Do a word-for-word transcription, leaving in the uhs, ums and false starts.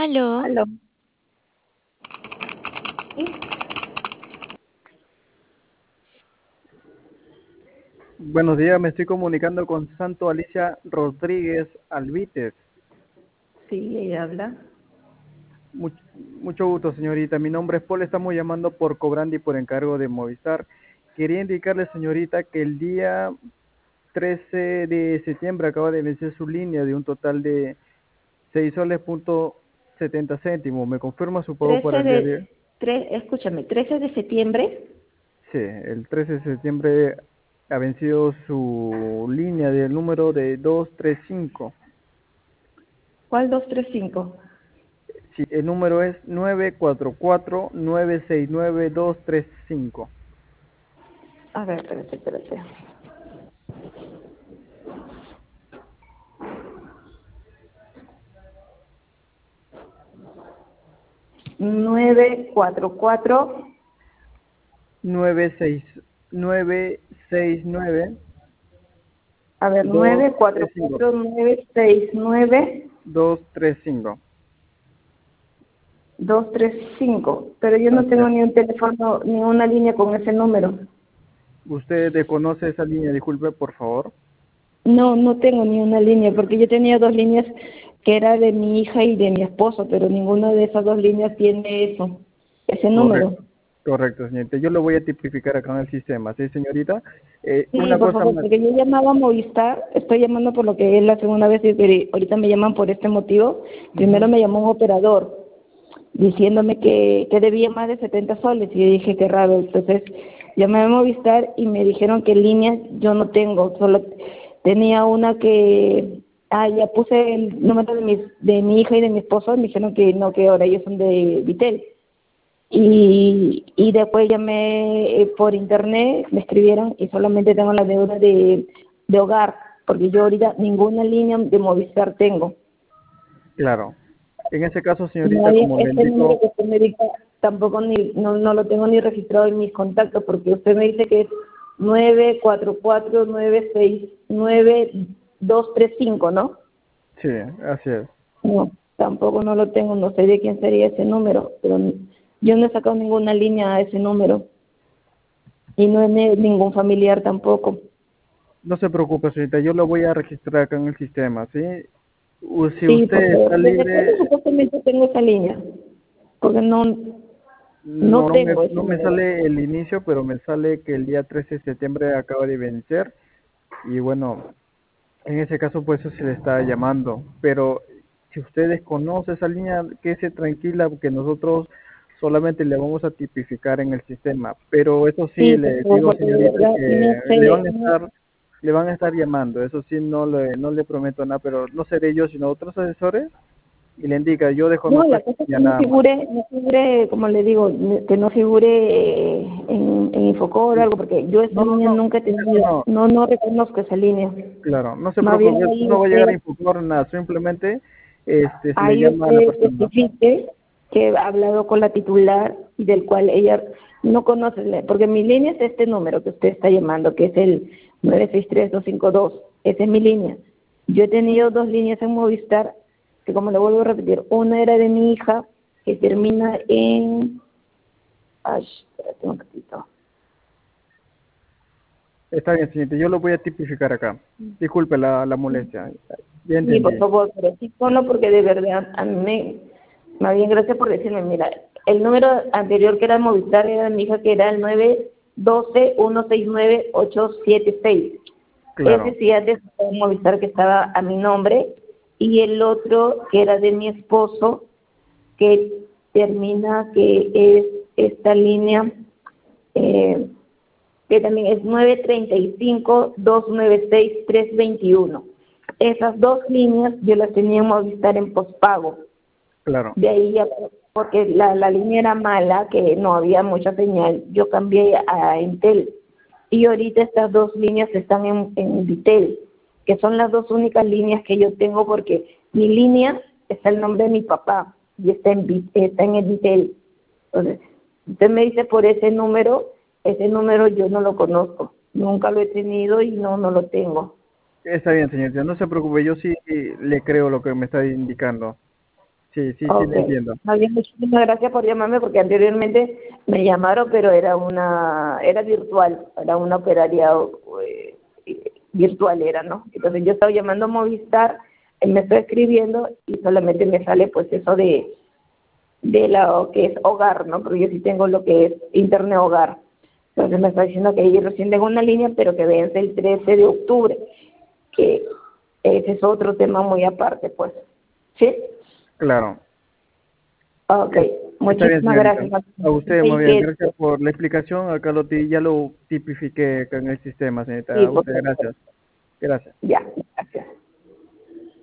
Aló. Aló. Sí, Buenos días, me estoy comunicando con Santo Alicia Rodríguez Alvites. sí, ella habla. Much- mucho gusto, señorita. Mi nombre es Paul, estamos llamando por Cobrandi por encargo de Movistar. Quería indicarle, señorita, que el día trece de septiembre acaba de vencer su línea de un total de seis soles punto setenta céntimos. ¿Me confirma su pago para trece el día de hoy? de, tre- escúchame, trece de septiembre. Sí, el trece de septiembre ha vencido su línea del número de doscientos treinta y cinco. ¿Cuál dos tres cinco? Sí, el número es nueve cuatro cuatro nueve seis nueve dos tres cinco. A ver, espérate, espérate. Nueve cuatro cuatro. nueve seis nueve seis nueve A ver, dos nueve cuatro tres cinco. cuatro nueve seis nueve dos tres cinco. dos tres cinco. Pero yo no Así tengo es. ni un teléfono, ni una línea con ese número. ¿Usted desconoce esa línea? Disculpe, por favor. No, no tengo ni una línea, porque yo tenía dos líneas que era de mi hija y de mi esposo, pero ninguna de esas dos líneas tiene eso, ese número. Correcto. Correcto, señorita. Yo lo voy a tipificar acá en el sistema, ¿sí, señorita? Eh, Sí, una por cosa favor, más. porque yo llamaba a Movistar, estoy llamando por lo que es la segunda vez y que ahorita me llaman por este motivo. Primero Ujú. me llamó un operador diciéndome que, que debía más de setenta soles y yo dije, qué raro. Entonces llamé a Movistar y me dijeron que líneas yo no tengo, solo tenía una que, ah, ya puse el número de, mis, de mi hija y de mi esposo, me dijeron que no, que ahora ellos son de Vitel. Y, y después llamé eh, por internet, me escribieron y solamente tengo la deuda de, de hogar, porque yo ahorita ninguna línea de Movistar tengo. Claro. En ese caso, señorita, Nadie, como le este número indico, que usted me dice tampoco ni, no, no lo tengo ni registrado en mis contactos, porque usted me dice que es nueve cuatro cuatro nueve seis nueve dos tres cinco, ¿no? sí, así es. No, tampoco no lo tengo, no sé de quién sería ese número, pero yo no he sacado ninguna línea a ese número y no es de ningún familiar tampoco. No se preocupe, señorita, yo lo voy a registrar acá en el sistema, ¿sí? U- Si Sí, por usted favor. está ¿Desde cuándo libre, supuestamente tengo esa línea? Porque no, no no, no me, tengo ese no me número. sale el inicio, pero me sale que el día trece de septiembre acaba de vencer y bueno, en ese caso pues eso se le está llamando. Pero si usted desconoce esa línea, quédese tranquila porque nosotros solamente le vamos a tipificar en el sistema. Pero eso sí, Sí, por le favor, digo, porque de señorita, verdad no que le sé, van a no, estar le van a estar llamando, eso sí no le, no le prometo nada, pero no seré yo sino otros asesores y le indica, yo no, desconozco la esta cosa es línea que no nada más. figure, no figure, como le digo, que no figure eh, en, en Infocor o Sí. algo, porque yo esa No, no, línea no, nunca he eso tenido, no, no, no reconozco esa línea. claro, no se Más bien preocupe, eso ahí no va a llegar a usted, informar nada, simplemente este se le ahí llama a la usted persona. especifique que he hablado con la titular y del cual ella no conoce, porque mi línea es este número que usted está llamando, que es el nueve seis tres dos cinco dos, esa es mi línea. Yo he tenido dos líneas en Movistar, que como le vuelvo a repetir, una era de mi hija, que termina en... Ay, espérate un ratito. Está bien, señorita, yo lo voy a tipificar acá. Disculpe la, la molestia, ya Sí, por entendí. favor, pero sí ponlo porque de verdad a mí me... Más bien, gracias por decirme, mira, el número anterior que era Movistar era de mi hija, que era el nueve uno dos uno seis nueve ocho siete seis. Ese Claro, sí es de Movistar que estaba a mi nombre, y el otro que era de mi esposo, que termina, que es esta línea, eh, que también es nueve tres cinco dos nueve seis tres dos uno. Esas dos líneas yo las tenía en Movistar en pospago. claro. De ahí ya, porque la, la línea era mala, que no había mucha señal, yo cambié a Entel. Y ahorita estas dos líneas están en, en Vitel, que son las dos únicas líneas que yo tengo, porque mi línea está el nombre de mi papá y está en, Vi- está en el Vitel. Entonces, usted me dice por ese número, ese número yo no lo conozco, nunca lo he tenido y no, no lo tengo. Está bien, señorita, no se preocupe, yo sí le creo lo que me está indicando. Sí, sí, sí, le Okay. entiendo. Más bien, muchísimas gracias por llamarme porque anteriormente me llamaron, pero era una, era virtual, era una operaria eh, virtual era, ¿no? Entonces yo estaba llamando a Movistar, él me está escribiendo y solamente me sale pues eso de, de lo que es hogar, ¿no? Porque yo sí tengo lo que es internet hogar. Entonces me está diciendo que yo recién tengo una línea, pero que vence el trece de octubre, que ese es otro tema muy aparte, pues. ¿Sí? Claro. Ok, Está bien, muchísimas señorita. gracias. A usted, muy Y bien. que, Gracias por la explicación. Acá lo ti- ya lo tipifiqué en el sistema, señorita. sí, A por usted, favor. gracias. Gracias. Ya, gracias.